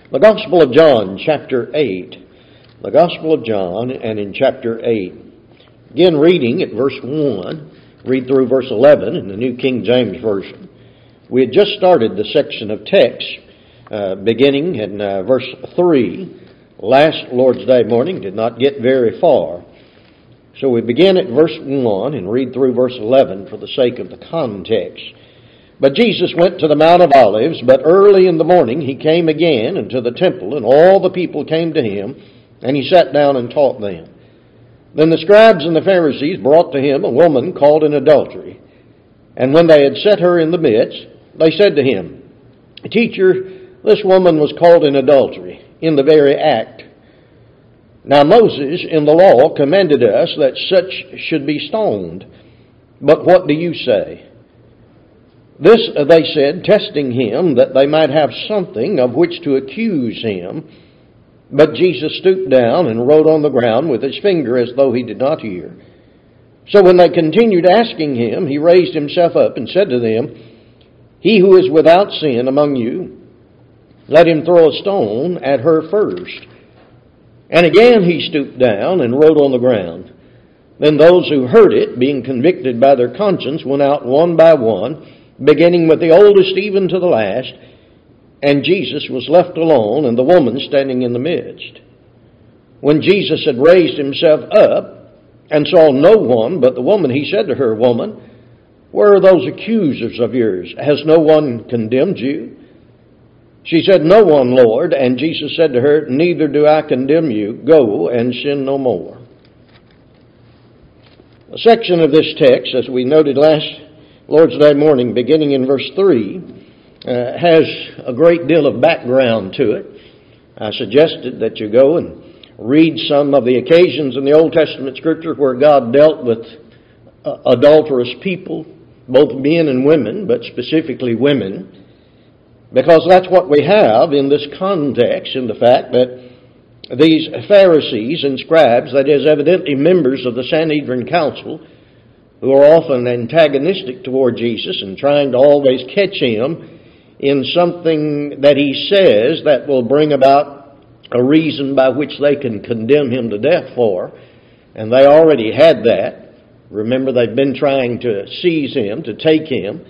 The Gospel of John, chapter 8. The Gospel of John, and in chapter 8. Again, reading at verse 1, read through verse 11 in the New King James Version. We had just started the section of text beginning in verse 3. Last Lord's Day morning did not get very far. So we begin at verse 1 and read through verse 11 for the sake of the context. But Jesus went to the Mount of Olives, but early in the morning he came again into the temple, and all the people came to him, and he sat down and taught them. Then the scribes and the Pharisees brought to him a woman caught in adultery. And when they had set her in the midst, they said to him, "Teacher, this woman was caught in adultery, in the very act. Now Moses in the law commanded us that such should be stoned. But what do you say?" This they said, testing him, that they might have something of which to accuse him. But Jesus stooped down and wrote on the ground with his finger as though he did not hear. So when they continued asking him, he raised himself up and said to them, "He who is without sin among you, let him throw a stone at her first." And again he stooped down and wrote on the ground. Then those who heard it, being convicted by their conscience, went out one by one, beginning with the oldest even to the last, and Jesus was left alone, and the woman standing in the midst. When Jesus had raised himself up and saw no one but the woman, he said to her, "Woman, where are those accusers of yours? Has no one condemned you?" She said, "No one, Lord." And Jesus said to her, "Neither do I condemn you. Go and sin no more." A section of this text, as we noted last Lord's Day morning, beginning in verse 3, has a great deal of background to it. I suggested that you go and read some of the occasions in the Old Testament Scripture where God dealt with adulterous people, both men and women, but specifically women, because that's what we have in this context, in the fact that these Pharisees and scribes, that is, evidently members of the Sanhedrin Council, who are often antagonistic toward Jesus and trying to always catch him in something that he says that will bring about a reason by which they can condemn him to death for. And they already had that. Remember, they've been trying to seize him, to take him.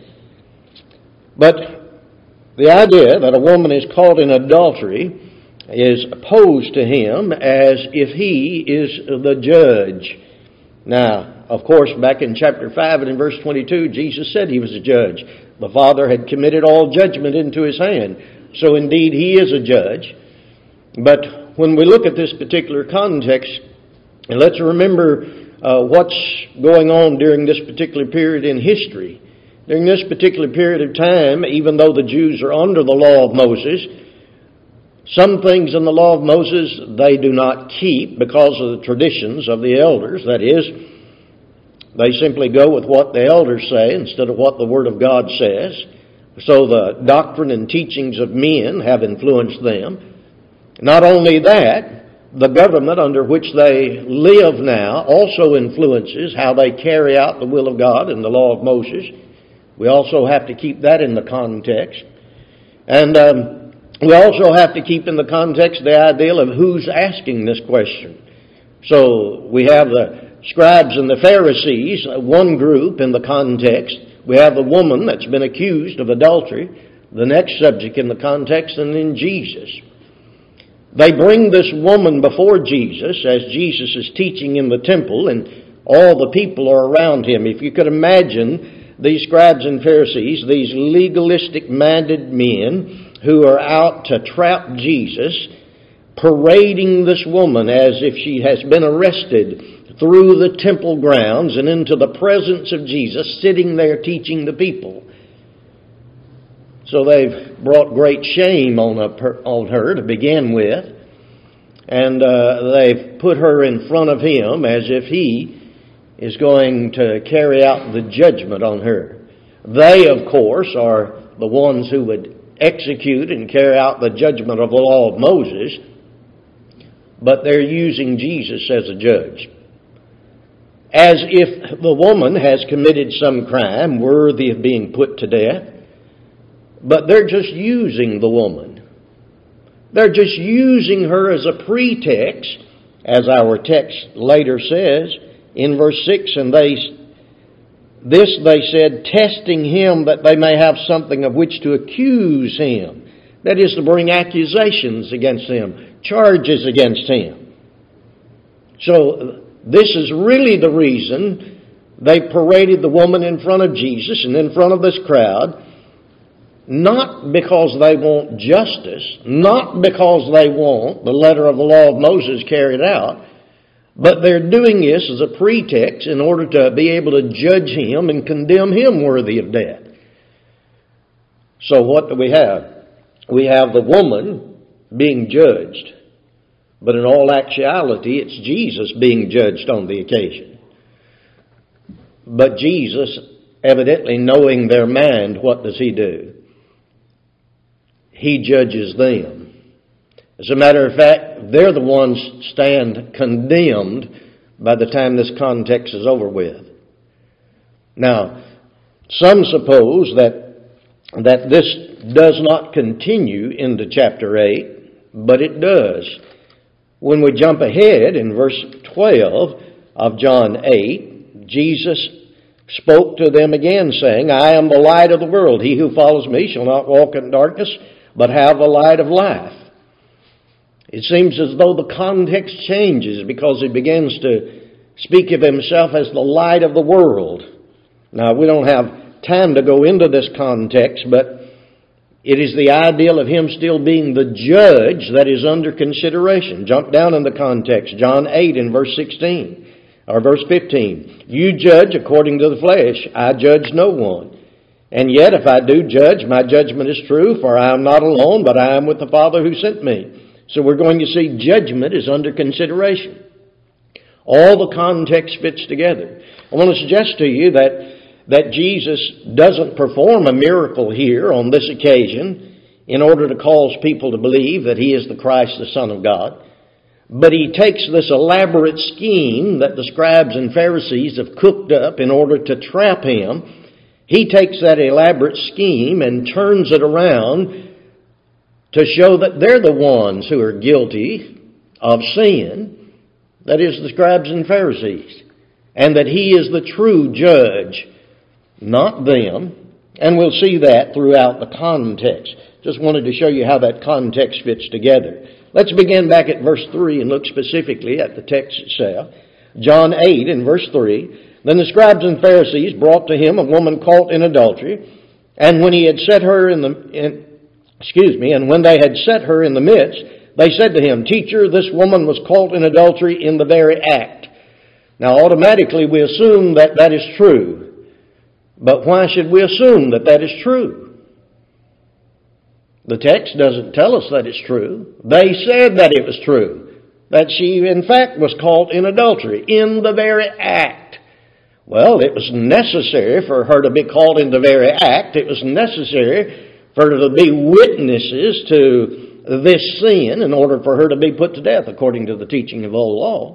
But the idea that a woman is caught in adultery is posed to him as if he is the judge. Now, of course, back in chapter 5 and in verse 22, Jesus said he was a judge. The Father had committed all judgment into his hand. So indeed, he is a judge. But when we look at this particular context, and let's remember what's going on during this particular period in history. During this particular period of time, even though the Jews are under the law of Moses, some things in the law of Moses they do not keep because of the traditions of the elders. That is, they simply go with what the elders say instead of what the Word of God says. So the doctrine and teachings of men have influenced them. Not only that, the government under which they live now also influences how they carry out the will of God and the law of Moses. We also have to keep that in the context. And we also have to keep in the context the idea of who's asking this question. So we have the scribes and the Pharisees, one group in the context. We have the woman that's been accused of adultery, the next subject in the context, and then Jesus. They bring this woman before Jesus as Jesus is teaching in the temple, and all the people are around him. If you could imagine these scribes and Pharisees, these legalistic-minded men who are out to trap Jesus, parading this woman as if she has been arrested through the temple grounds and into the presence of Jesus, sitting there teaching the people. So they've brought great shame on her to begin with, and they've put her in front of him as if he is going to carry out the judgment on her. They, of course, are the ones who would execute and carry out the judgment of the law of Moses, but they're using Jesus as a judge. As if the woman has committed some crime worthy of being put to death, but they're just using the woman. They're just using her as a pretext, as our text later says in verse 6, and they said, testing him that they may have something of which to accuse him. That is, to bring accusations against him, charges against him. So this is really the reason they paraded the woman in front of Jesus and in front of this crowd, not because they want justice, not because they want the letter of the law of Moses carried out, but they're doing this as a pretext in order to be able to judge him and condemn him worthy of death. So what do we have? We have the woman being judged, but in all actuality, it's Jesus being judged on the occasion. But Jesus, evidently knowing their mind, what does he do? He judges them. As a matter of fact, they're the ones stand condemned by the time this context is over with. Now, some suppose that this does not continue into chapter 8, but it does. When we jump ahead in verse 12 of John 8, Jesus spoke to them again, saying, I am the light of the world. He who follows me shall not walk in darkness, but have the light of life. It seems as though the context changes because he begins to speak of himself as the light of the world. Now, we don't have time to go into this context, but it is the ideal of him still being the judge that is under consideration. Jump down in the context. John 8 in verse 16, or verse 15. You judge according to the flesh. I judge no one. And yet, if I do judge, my judgment is true, for I am not alone, but I am with the Father who sent me. So we're going to see judgment is under consideration. All the context fits together. I want to suggest to you that Jesus doesn't perform a miracle here on this occasion in order to cause people to believe that he is the Christ, the Son of God. But he takes this elaborate scheme that the scribes and Pharisees have cooked up in order to trap him. He takes that elaborate scheme and turns it around to show that they're the ones who are guilty of sin, that is, the scribes and Pharisees, and that he is the true judge, not them. And we'll see that throughout the context. Just wanted to show you how that context fits together. Let's begin back at verse 3 and look specifically at the text itself. John 8 in verse 3. Then the scribes and Pharisees brought to him a woman caught in adultery, and when he had set her and when they had set her in the midst, they said to him, Teacher, this woman was caught in adultery in the very act. Now, automatically we assume that that is true. But why should we assume that that is true? The text doesn't tell us that it's true. They said that it was true, that she in fact was caught in adultery in the very act. Well, it was necessary for her to be caught in the very act. It was necessary for her to be witnesses to this sin in order for her to be put to death according to the teaching of old law.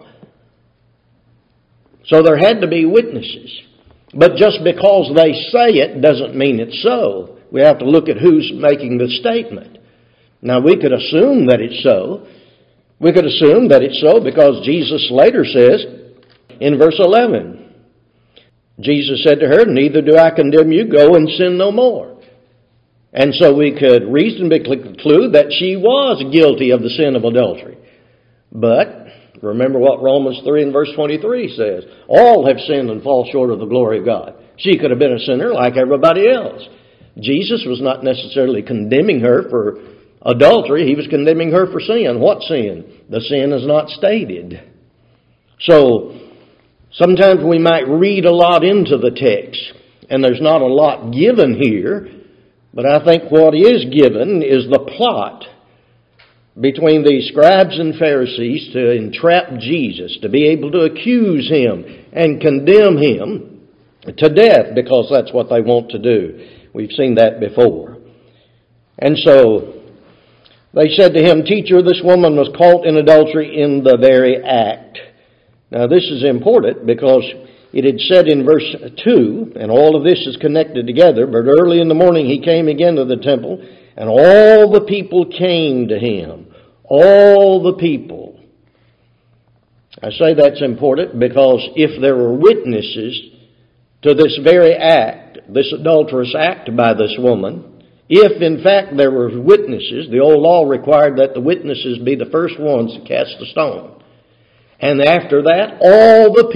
So there had to be witnesses. But just because they say it doesn't mean it's so. We have to look at who's making the statement. Now, we could assume that it's so. We could assume that it's so because Jesus later says in verse 11, Jesus said to her, Neither do I condemn you, go and sin no more. And so we could reasonably conclude that she was guilty of the sin of adultery. But remember what Romans 3 and verse 23 says. All have sinned and fall short of the glory of God. She could have been a sinner like everybody else. Jesus was not necessarily condemning her for adultery. He was condemning her for sin. What sin? The sin is not stated. So sometimes we might read a lot into the text, and there's not a lot given here. But I think what is given is the plot between the scribes and Pharisees to entrap Jesus, to be able to accuse him and condemn him to death, because that's what they want to do. We've seen that before. And so they said to him, Teacher, this woman was caught in adultery in the very act. Now this is important because it had said in verse 2, and all of this is connected together, but early in the morning he came again to the temple, And all the people came to him. All the people. I say that's important because if there were witnesses to this very act, this adulterous act by this woman, if in fact there were witnesses, the old law required that the witnesses be the first ones to cast the stone. And after that, all the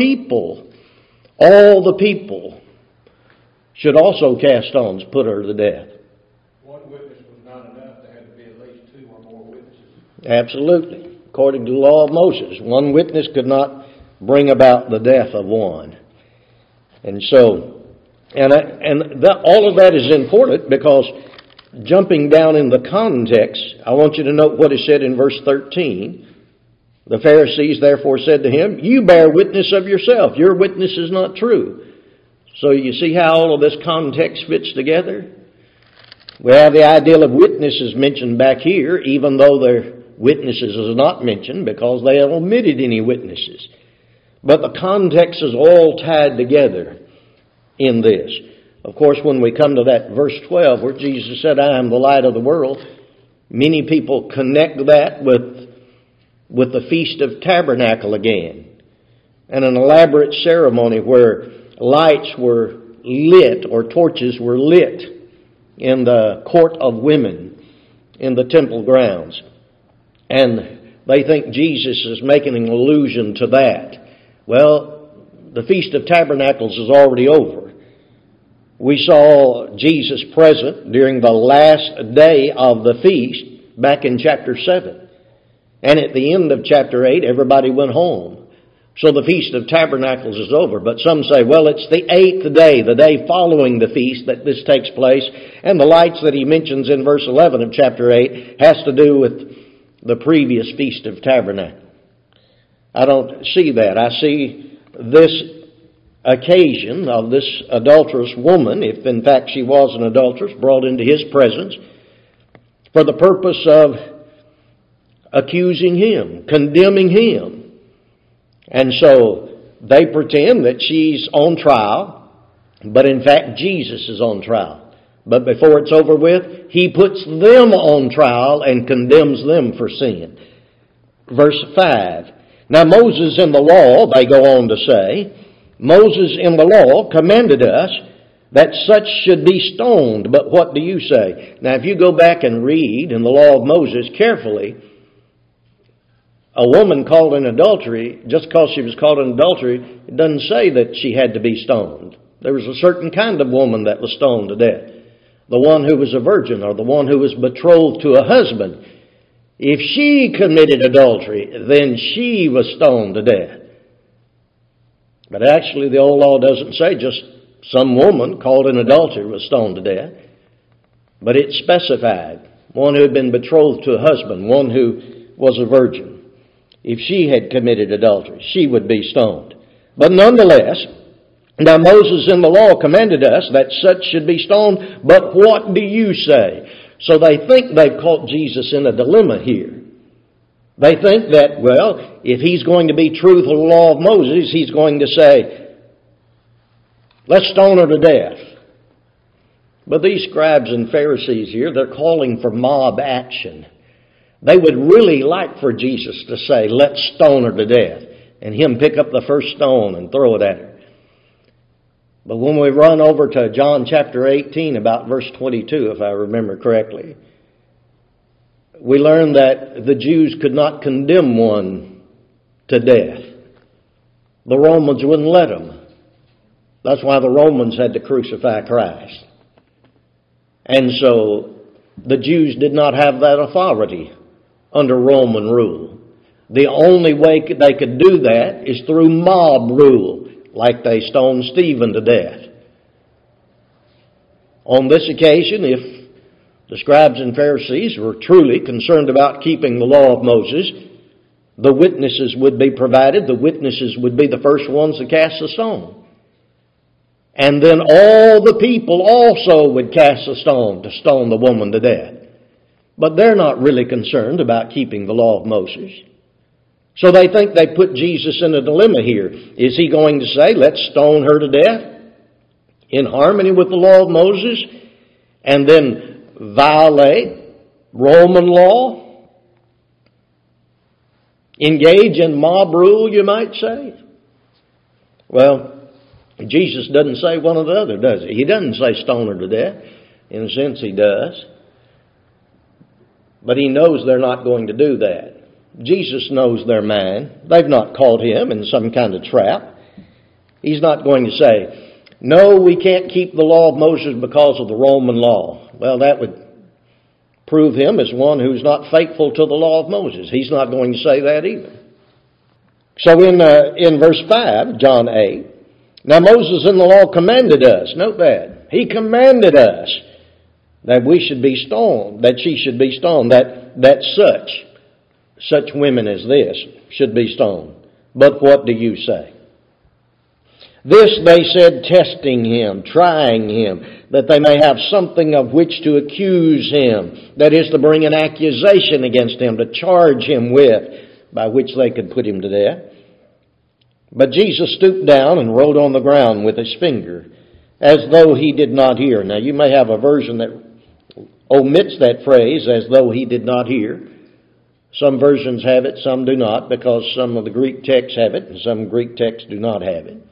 people should also cast stones, put her to death. One witness was not enough. There had to be at least 2 or more witnesses. Absolutely. According to the law of Moses, one witness could not bring about the death of one. And so, all of that is important because jumping down in the context, I want you to note what is said in verse 13. The Pharisees therefore said to him, "You bear witness of yourself. Your witness is not true." So you see how all of this context fits together? We have the ideal of witnesses mentioned back here, even though their witnesses is not mentioned because they have omitted any witnesses. But the context is all tied together in this. Of course, when we come to that verse 12 where Jesus said, "I am the light of the world," many people connect that with the Feast of Tabernacle again, and an elaborate ceremony where lights were lit or torches were lit in the court of women in the temple grounds. And they think Jesus is making an allusion to that. Well, the Feast of Tabernacles is already over. We saw Jesus present during the last day of the feast back in chapter 7. And at the end of chapter 8, everybody went home. So the Feast of Tabernacles is over. But some say, well, it's the 8th day, the day following the feast, that this takes place. And the lights that he mentions in verse 11 of chapter 8 has to do with the previous Feast of Tabernacle. I don't see that. I see this occasion of this adulterous woman, if in fact she was an adulteress, brought into his presence for the purpose of accusing him, condemning him. And so they pretend that she's on trial, but in fact Jesus is on trial. But before it's over with, he puts them on trial and condemns them for sin. Verse 5. Now Moses in the law, they go on to say, Moses in the law commanded us that such should be stoned. But what do you say? Now if you go back and read in the law of Moses carefully, a woman called in adultery, just because she was caught in adultery, it doesn't say that she had to be stoned. There was a certain kind of woman that was stoned to death. The one who was a virgin or the one who was betrothed to a husband. If she committed adultery, then she was stoned to death. But actually the old law doesn't say just some woman caught in adultery was stoned to death. But it specified one who had been betrothed to a husband, one who was a virgin. If she had committed adultery, she would be stoned. But nonetheless, now Moses in the law commanded us that such should be stoned, but what do you say? So they think they've caught Jesus in a dilemma here. They think that, well, if he's going to be true to the law of Moses, he's going to say, let's stone her to death. But these scribes and Pharisees here, they're calling for mob action. They would really like for Jesus to say, let's stone her to death, and him pick up the first stone and throw it at her. But when we run over to John chapter 18, about verse 22, if I remember correctly, we learn that the Jews could not condemn one to death. The Romans wouldn't let them. That's why the Romans had to crucify Christ. And so the Jews did not have that authority under Roman rule. The only way they could do that is through mob rule, like they stoned Stephen to death. On this occasion, if the scribes and Pharisees were truly concerned about keeping the law of Moses, the witnesses would be provided. The witnesses would be the first ones to cast a stone. And then all the people also would cast a stone to stone the woman to death. But they're not really concerned about keeping the law of Moses. So they think they put Jesus in a dilemma here. Is he going to say, let's stone her to death in harmony with the law of Moses, and then violate Roman law, engage in mob rule, you might say? Well, Jesus doesn't say one or the other, does he? He doesn't say stone her to death. In a sense, he does. But he knows they're not going to do that. Jesus knows their mind. They've not caught him in some kind of trap. He's not going to say, no, we can't keep the law of Moses because of the Roman law. Well, that would prove him as one who's not faithful to the law of Moses. He's not going to say that either. So in verse 5, John 8, now Moses in the law commanded us, note that, he commanded us that we should be stoned, that she should be stoned, that such women as this should be stoned. But what do you say? This they said, testing him, trying him, that they may have something of which to accuse him. That is, to bring an accusation against him, to charge him with, by which they could put him to death. But Jesus stooped down and wrote on the ground with his finger, as though he did not hear. Now you may have a version that omits that phrase, as though he did not hear. Some versions have it, some do not, because some of the Greek texts have it, and some Greek texts do not have it.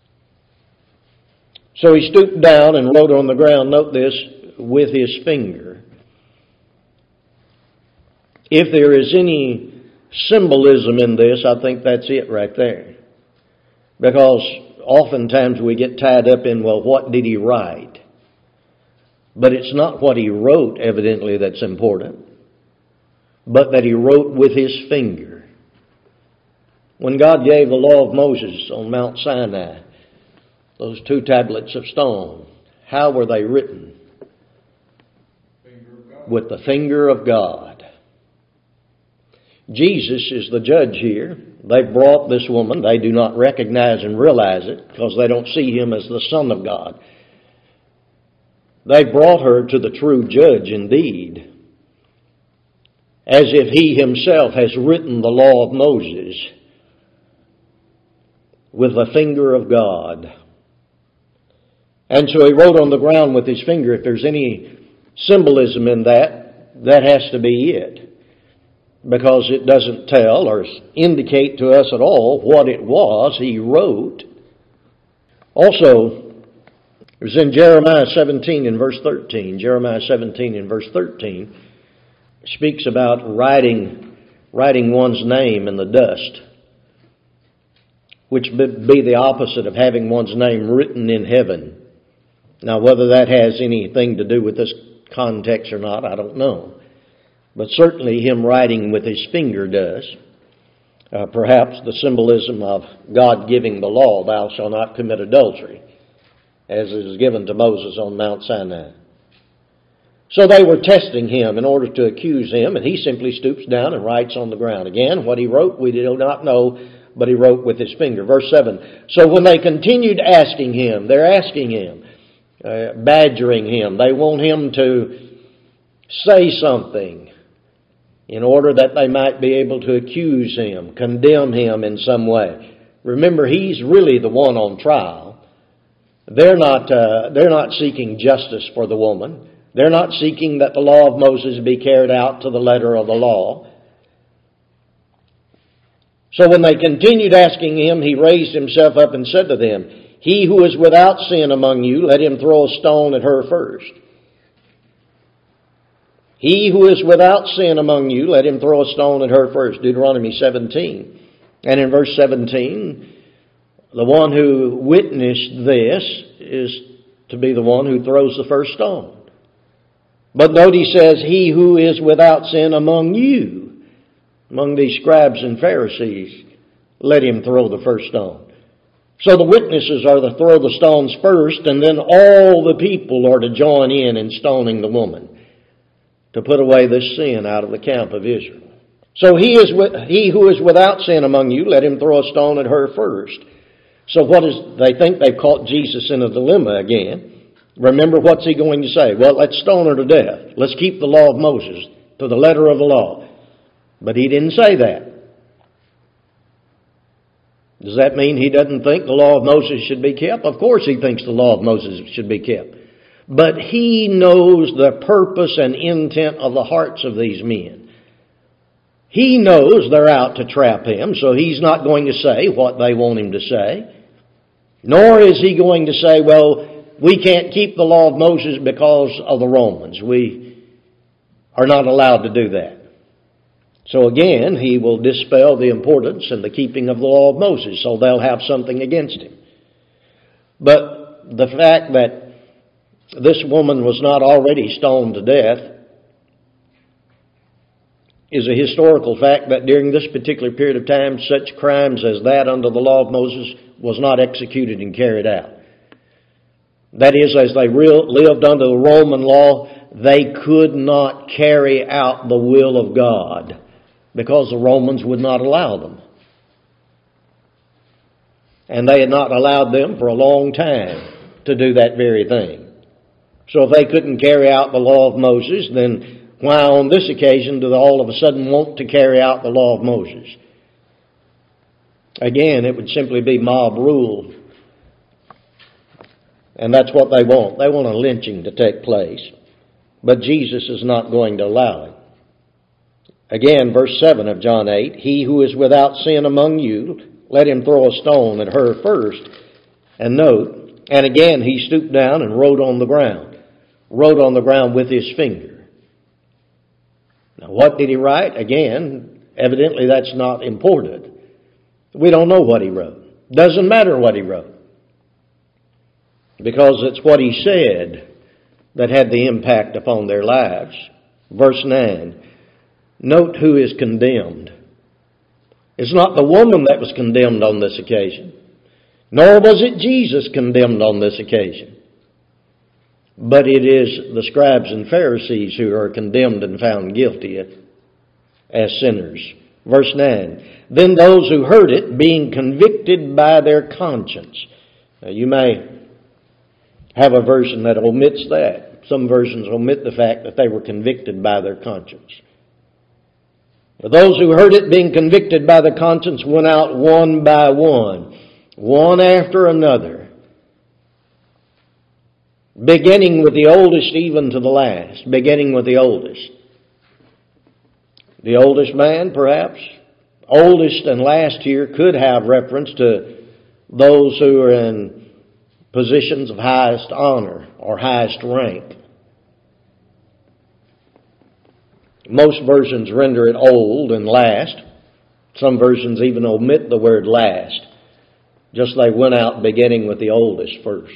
So he stooped down and wrote on the ground, note this, with his finger. If there is any symbolism in this, I think that's it right there. Because oftentimes we get tied up in, well, what did he write? But it's not what he wrote, evidently, that's important, but that he wrote with his finger. When God gave the law of Moses on Mount Sinai, those 2 tablets of stone, how were they written? With the finger of God. Jesus is the judge here. They've brought this woman. They do not recognize and realize it because they don't see him as the Son of God. They brought her to the true judge indeed, as if he himself has written the law of Moses with the finger of God. And so he wrote on the ground with his finger. If there's any symbolism in that, that has to be it. Because it doesn't tell or indicate to us at all what it was he wrote. Also, it was in Jeremiah 17 and verse 13. Jeremiah 17 and verse 13 speaks about writing one's name in the dust, which would be the opposite of having one's name written in heaven. Now, whether that has anything to do with this context or not, I don't know. But certainly him writing with his finger does. Perhaps the symbolism of God giving the law, thou shalt not commit adultery, as is given to Moses on Mount Sinai. So they were testing him in order to accuse him, and he simply stoops down and writes on the ground. Again, what he wrote we do not know, but he wrote with his finger. Verse 7, so when they continued asking him, they're asking him, badgering him. They want him to say something in order that they might be able to accuse him, condemn him in some way. Remember, he's really the one on trial. They're not seeking justice for the woman. They're not seeking that the law of Moses be carried out to the letter of the law. So when they continued asking him, he raised himself up and said to them, he who is without sin among you, let him throw a stone at her first. He who is without sin among you, let him throw a stone at her first. Deuteronomy 17. And in verse 17, the one who witnessed this is to be the one who throws the first stone. But note he says, he who is without sin among you, among these scribes and Pharisees, let him throw the first stone. So the witnesses are to throw the stones first, and then all the people are to join in stoning the woman, to put away this sin out of the camp of Israel. So he who is without sin among you, let him throw a stone at her first. So they think they've caught Jesus in a dilemma again. Remember, what's he going to say? Well, let's stone her to death. Let's keep the law of Moses to the letter of the law. But he didn't say that. Does that mean he doesn't think the law of Moses should be kept? Of course he thinks the law of Moses should be kept. But he knows the purpose and intent of the hearts of these men. He knows they're out to trap him, so he's not going to say what they want him to say. Nor is he going to say, well, we can't keep the law of Moses because of the Romans. We are not allowed to do that. So again, he will dispel the importance and the keeping of the law of Moses, so they'll have something against him. But the fact that this woman was not already stoned to death is a historical fact that during this particular period of time, such crimes as that under the law of Moses was not executed and carried out. That is, as they lived under the Roman law, they could not carry out the will of God because the Romans would not allow them. And they had not allowed them for a long time to do that very thing. So if they couldn't carry out the law of Moses, then why on this occasion do they all of a sudden want to carry out the law of Moses? Again, it would simply be mob rule. And that's what they want. They want a lynching to take place. But Jesus is not going to allow it. Again, verse 7 of John 8, he who is without sin among you, let him throw a stone at her first. And note, and again he stooped down and wrote on the ground. Wrote on the ground with his finger. Now what did he write? Again, evidently that's not important. We don't know what he wrote. Doesn't matter what he wrote. Because it's what he said that had the impact upon their lives. Verse 9. Note who is condemned. It's not the woman that was condemned on this occasion. Nor was it Jesus condemned on this occasion. But it is the scribes and Pharisees who are condemned and found guilty as sinners. Verse 9. Then those who heard it, being convicted by their conscience. Now you may have a version that omits that. Some versions omit the fact that they were convicted by their conscience. But those who heard it, being convicted by the conscience, went out one by one after another, beginning with the oldest even to the last, beginning with the oldest. The oldest man, perhaps, oldest and last here could have reference to those who are in positions of highest honor or highest rank. Most versions render it old and last. Some versions even omit the word last. Just they went out beginning with the oldest first.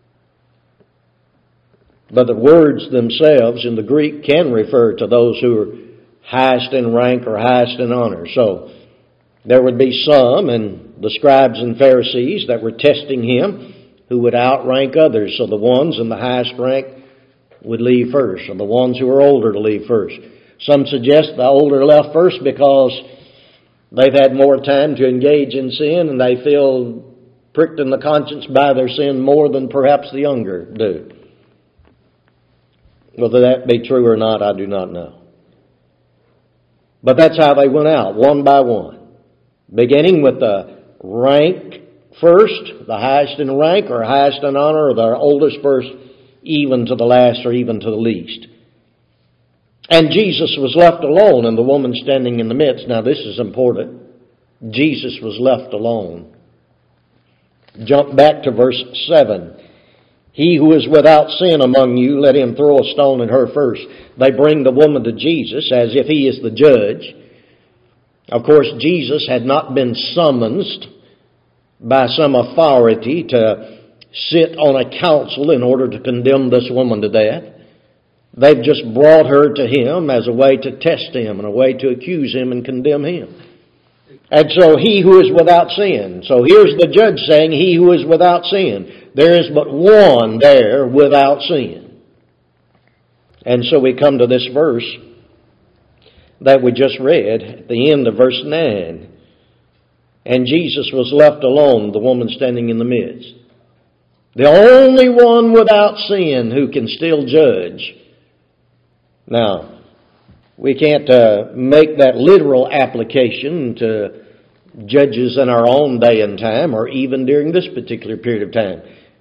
But the words themselves in the Greek can refer to those who are highest in rank or highest in honor. So there would be some, and the scribes and Pharisees that were testing him, who would outrank others. So the ones in the highest rank would leave first, or the ones who were older to leave first. Some suggest the older left first because they've had more time to engage in sin and they feel pricked in the conscience by their sin more than perhaps the younger do. Whether that be true or not, I do not know. But that's how they went out, one by one. Beginning with the rank first, the highest in rank or highest in honor, or the oldest first, even to the last or even to the least. And Jesus was left alone, and the woman standing in the midst. Now this is important. Jesus was left alone. Jump back to verse 7. He who is without sin among you, let him throw a stone at her first. They bring the woman to Jesus as if he is the judge. Of course, Jesus had not been summoned by some authority to sit on a council in order to condemn this woman to death. They've just brought her to him as a way to test him and a way to accuse him and condemn him. And so he who is without sin. So here's the judge saying, he who is without sin. There is but one there without sin. And so we come to this verse that we just read at the end of verse 9. And Jesus was left alone, the woman standing in the midst. The only one without sin who can still judge. Now, we can't make that literal application to judges in our own day and time or even during this particular period of time.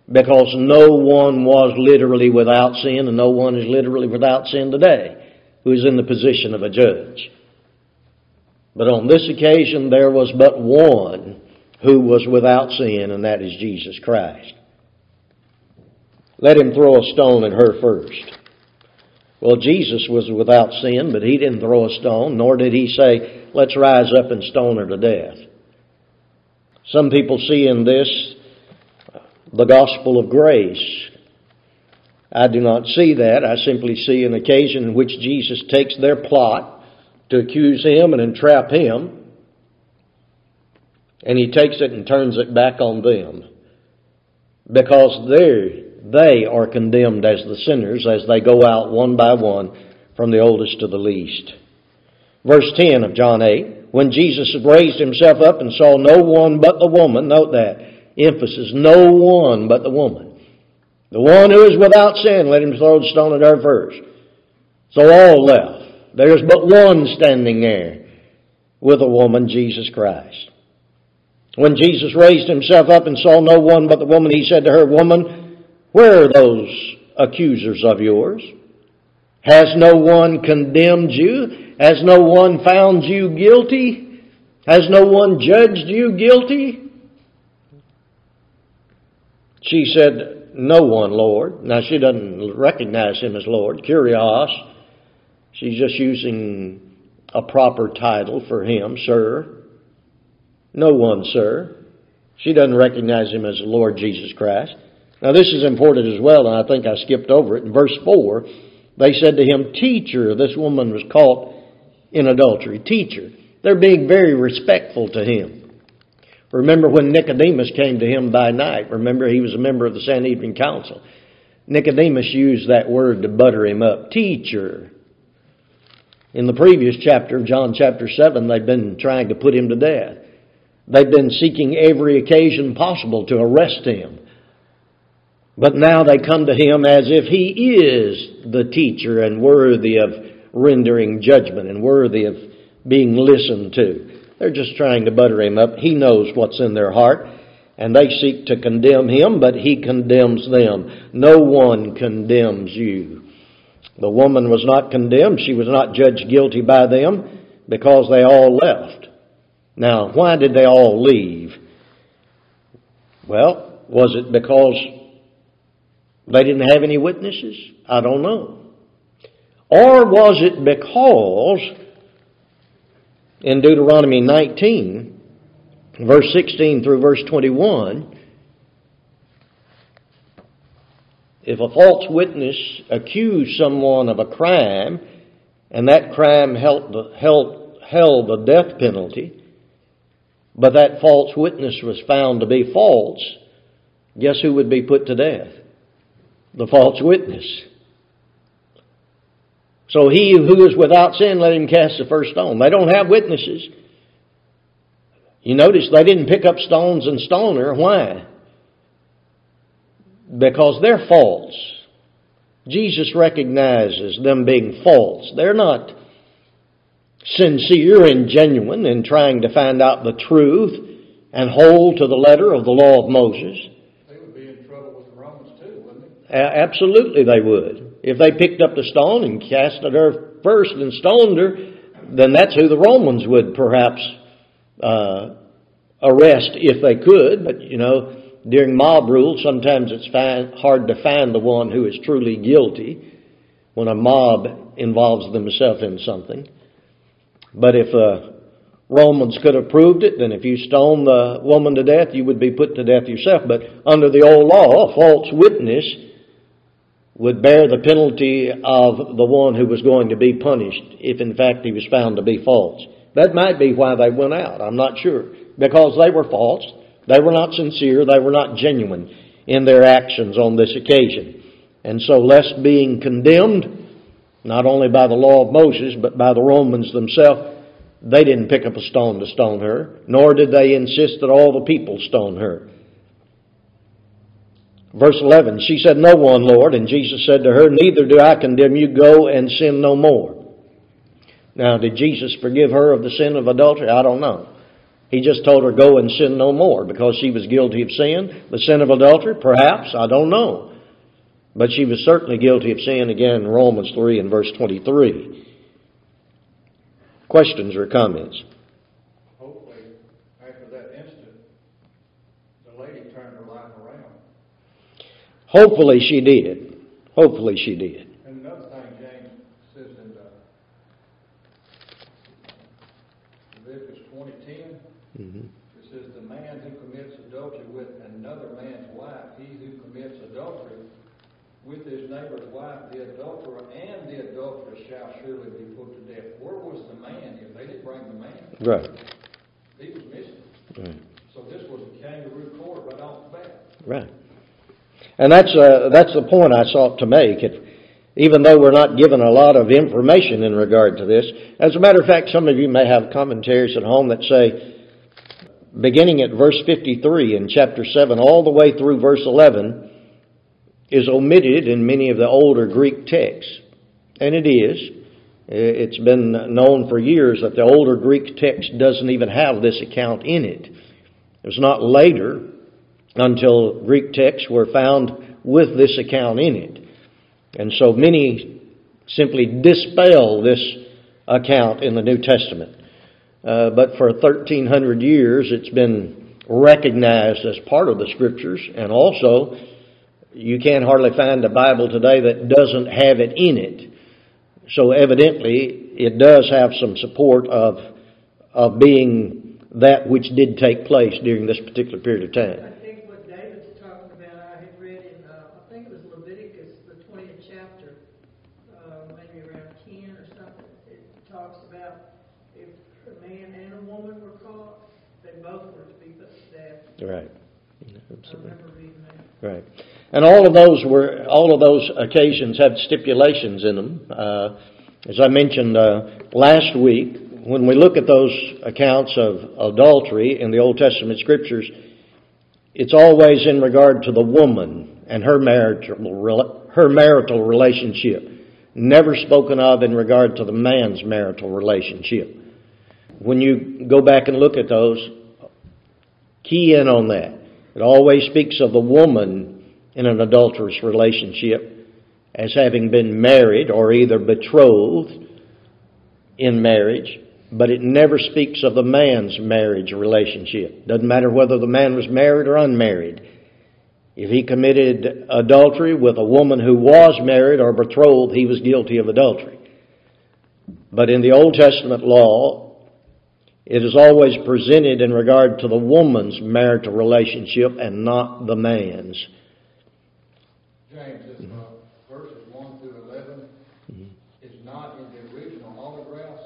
because no one was literally without sin, and no one is literally without sin today who is in the position of a judge. But on this occasion, there was but one who was without sin, and that is Jesus Christ. Let him throw a stone at her first. Well, Jesus was without sin, but he didn't throw a stone, nor did he say, let's rise up and stone her to death. Some people see in this the gospel of grace. I do not see that. I simply see an occasion in which Jesus takes their plot to accuse him and entrap him, and he takes it and turns it back on them, because they are condemned as the sinners as they go out one by one from the oldest to the least. Verse 10 of John 8, when Jesus had raised himself up and saw no one but the woman, note that emphasis, no one but the woman. The one who is without sin, let him throw the stone at her first. So all left. There's but one standing there with a woman, Jesus Christ. When Jesus raised himself up and saw no one but the woman, he said to her, Woman, where are those accusers of yours? Has no one condemned you? Has no one found you guilty? Has no one judged you guilty? She said, No one, Lord. Now, she doesn't recognize him as Lord. Kurios. She's just using a proper title for him, sir. No one, sir. She doesn't recognize him as the Lord Jesus Christ. Now, this is important as well, and I think I skipped over it. In verse 4, they said to him, Teacher. This woman was caught in adultery. Teacher. They're being very respectful to him. Remember when Nicodemus came to him by night. Remember, he was a member of the Sanhedrin Council. Nicodemus used that word to butter him up. Teacher. In the previous chapter, John chapter 7, they've been trying to put him to death. They've been seeking every occasion possible to arrest him. But now they come to him as if he is the teacher and worthy of rendering judgment and worthy of being listened to. They're just trying to butter him up. He knows what's in their heart, and they seek to condemn him, but he condemns them. No one condemns you. The woman was not condemned. She was not judged guilty by them because they all left. Now, why did they all leave? Well, was it because they didn't have any witnesses? I don't know. Or was it because in Deuteronomy 19, verse 16 through verse 21, if a false witness accused someone of a crime, and that crime held the death penalty, but that false witness was found to be false, guess who would be put to death? The false witness. So he who is without sin, let him cast the first stone. They don't have witnesses. You notice they didn't pick up stones and stone her. Why? Because they're false. Jesus recognizes them being false. They're not sincere and genuine in trying to find out the truth and hold to the letter of the law of Moses. They would be in trouble with the Romans too, wouldn't they? Absolutely they would. If they picked up the stone and cast at her first and stoned her, then that's who the Romans would perhaps arrest if they could. But, during mob rule, sometimes it's hard to find the one who is truly guilty when a mob involves themselves in something. But if the Romans could have proved it, then if you stone the woman to death, you would be put to death yourself. But under the old law, a false witness would bear the penalty of the one who was going to be punished if in fact he was found to be false. That might be why they went out. I'm not sure. Because they were false. They were not sincere. They were not genuine in their actions on this occasion. And so, lest being condemned, not only by the law of Moses, but by the Romans themselves, they didn't pick up a stone to stone her, nor did they insist that all the people stone her. Verse 11, she said, No one, Lord. And Jesus said to her, Neither do I condemn you. Go and sin no more. Now, did Jesus forgive her of the sin of adultery? I don't know. He just told her, go and sin no more, because she was guilty of sin. The sin of adultery, perhaps, I don't know. But she was certainly guilty of sin, again, in Romans 3 and verse 23. Questions or comments? Hopefully, after that instant, the lady turned her life around. Hopefully she did. Hopefully she did. And another thing, James says in Leviticus 20:10, it says, the man who commits adultery with another man's wife, he who commits adultery with his neighbor's wife, the adulterer and the adulteress shall surely be put to death. Where was the man here? They didn't bring the man. Right. He was missing. Right. So this was a kangaroo court right off the bat. Right. And that's the point I sought to make. Even though we're not given a lot of information in regard to this, as a matter of fact, some of you may have commentaries at home that say, beginning at verse 53 in chapter 7, all the way through verse 11, is omitted in many of the older Greek texts. And it is. It's been known for years that the older Greek text doesn't even have this account in it. It was not later until Greek texts were found with this account in it. And so many simply dispel this account in the New Testament. But for 1,300 years it's been recognized as part of the Scriptures, and also you can't hardly find a Bible today that doesn't have it in it. So evidently it does have some support of being that which did take place during this particular period of time. I think what David's talking about, I had read in, I think it was Leviticus, the 20th chapter, maybe around 10 or something. It talks about if a man and a woman were caught, they both were to be put to death. Right. I remember reading that. Right. And all of those occasions have stipulations in them. As I mentioned last week, when we look at those accounts of adultery in the Old Testament Scriptures, it's always in regard to the woman and her marital relationship, never spoken of in regard to the man's marital relationship. When you go back and look at those, key in on that. It always speaks of the woman in an adulterous relationship as having been married or either betrothed in marriage, but it never speaks of the man's marriage relationship. Doesn't matter whether the man was married or unmarried. If he committed adultery with a woman who was married or betrothed, he was guilty of adultery. But in the Old Testament law, it is always presented in regard to the woman's marital relationship and not the man's. James, this verses 1 through 11 is not in the original autographs.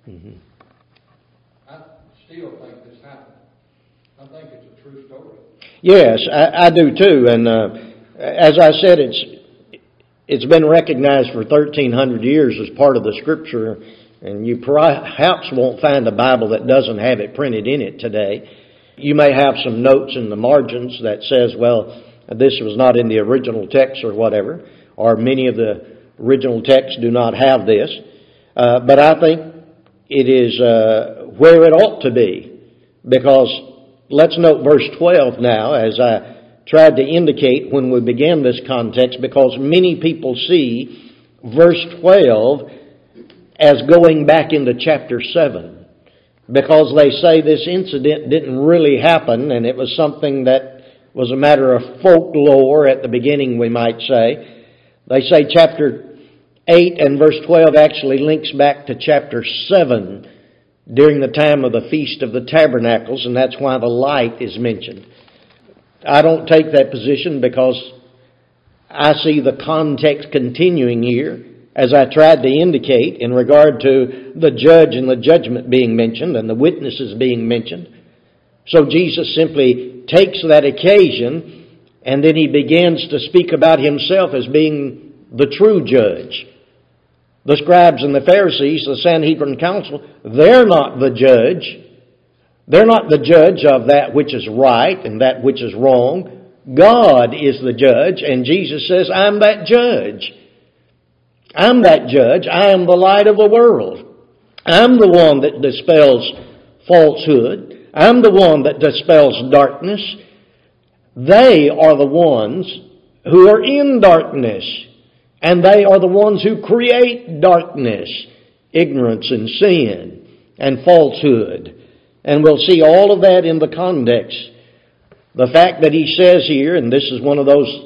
I still think this happened. I think it's a true story. Yes, I do too. And as I said, it's been recognized for 1,300 years as part of the Scripture. And you perhaps won't find a Bible that doesn't have it printed in it today. You may have some notes in the margins that says, well, this was not in the original text or whatever, or many of the original texts do not have this. But I think it is where it ought to be, because let's note verse 12 now, as I tried to indicate when we began this context, because many people see verse 12 as going back into chapter 7, because they say this incident didn't really happen and it was something that was a matter of folklore at the beginning, we might say. They say chapter 8 and verse 12 actually links back to chapter 7 during the time of the Feast of the Tabernacles, and that's why the light is mentioned. I don't take that position because I see the context continuing here, as I tried to indicate in regard to the judge and the judgment being mentioned and the witnesses being mentioned. So Jesus simply takes that occasion and then he begins to speak about himself as being the true judge. The scribes and the Pharisees, the Sanhedrin council, they're not the judge. They're not the judge of that which is right and that which is wrong. God is the judge, and Jesus says, I'm that judge. I'm that judge. I am the light of the world. I'm the one that dispels falsehood. I'm the one that dispels darkness. They are the ones who are in darkness, and they are the ones who create darkness, ignorance and sin and falsehood. And we'll see all of that in the context. The fact that he says here, and this is one of those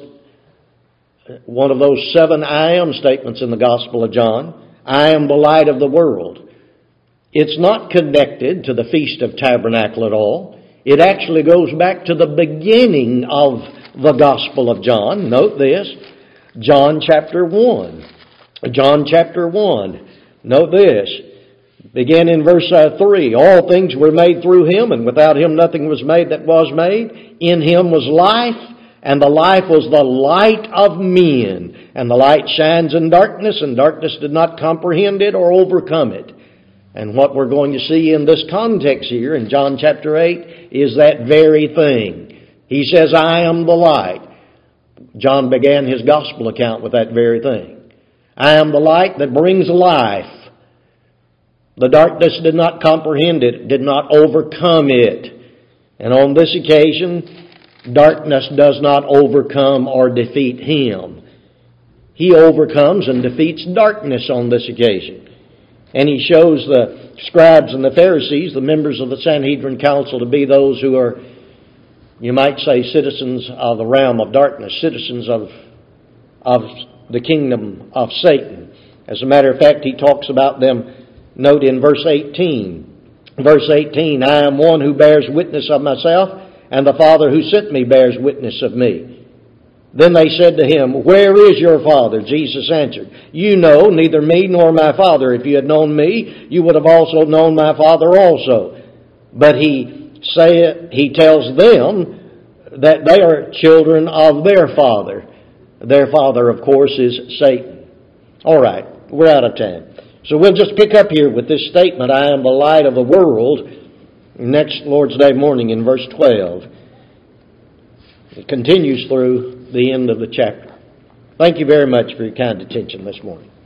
7 I am statements in the Gospel of John, I am the light of the world. It's not connected to the Feast of Tabernacle at all. It actually goes back to the beginning of the Gospel of John. Note this, John chapter 1. John chapter 1. Note this. Begin in verse 3. All things were made through Him, and without Him nothing was made that was made. In Him was life, and the life was the light of men. And the light shines in darkness, and darkness did not comprehend it or overcome it. And what we're going to see in this context here in John chapter 8 is that very thing. He says, I am the light. John began his gospel account with that very thing. I am the light that brings life. The darkness did not comprehend it, did not overcome it. And on this occasion, darkness does not overcome or defeat Him. He overcomes and defeats darkness on this occasion. And He shows the scribes and the Pharisees, the members of the Sanhedrin Council, to be those who are, you might say, citizens of the realm of darkness, citizens of the kingdom of Satan. As a matter of fact, He talks about them. Note in verse 18. Verse 18, I am one who bears witness of myself, and the Father who sent me bears witness of me. Then they said to Him, where is your Father? Jesus answered, you know neither me nor my Father. If you had known me, you would have also known my Father also. But He tells them that they are children of their father. Their father, of course, is Satan. All right, we're out of time. So we'll just pick up here with this statement, I am the light of the world, next Lord's Day morning in verse 12. It continues through the end of the chapter. Thank you very much for your kind attention this morning.